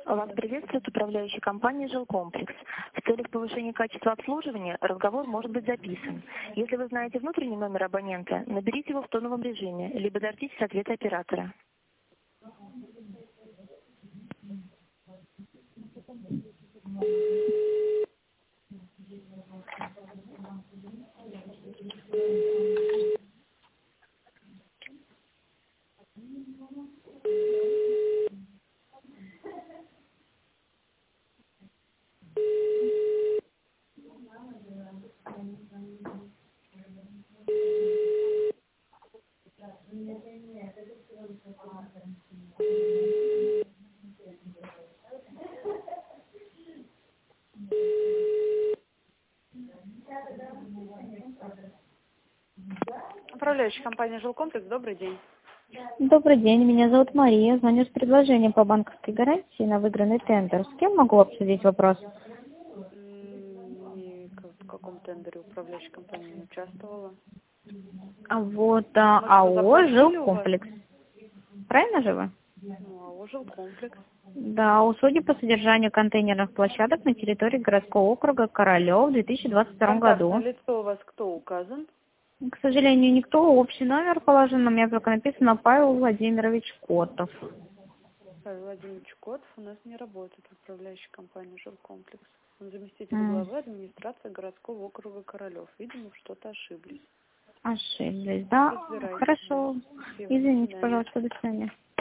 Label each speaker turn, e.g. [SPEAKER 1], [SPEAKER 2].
[SPEAKER 1] Вас приветствует управляющая компания «Жилкомплекс». В целях повышения качества обслуживания разговор может быть записан. Если вы знаете внутренний номер абонента, наберите его в тоновом режиме, либо дождитесь ответа оператора.
[SPEAKER 2] Управляющая компания «Жилкомплекс», добрый день.
[SPEAKER 3] Добрый день, меня зовут Мария. Звоню с предложением по банковской гарантии на выигранный тендер. С кем могу обсудить вопрос?
[SPEAKER 2] Ни в каком тендере управляющая компания не участвовала. Может, вы
[SPEAKER 3] АО
[SPEAKER 2] заплатили у вас?
[SPEAKER 3] «Жилкомплекс». Правильно же вы?
[SPEAKER 2] АО «Жилкомплекс».
[SPEAKER 3] Да, услуги по содержанию контейнерных площадок на территории городского округа Королёв в 2022
[SPEAKER 2] Контактное
[SPEAKER 3] году.
[SPEAKER 2] лицо у вас кто указан?
[SPEAKER 3] К сожалению, никто, общий номер положен, у меня только написано Павел Владимирович Котов.
[SPEAKER 2] Павел Владимирович Котов у нас не работает в управляющей компании «Жилкомплекс». Он заместитель главы администрации городского округа Королёв. Видимо, что-то ошиблись.
[SPEAKER 3] Ошиблись, да?
[SPEAKER 2] Разбирайтесь.
[SPEAKER 3] Хорошо.
[SPEAKER 2] Спасибо, до
[SPEAKER 3] Извините,
[SPEAKER 2] свидания.
[SPEAKER 3] пожалуйста, до свидания.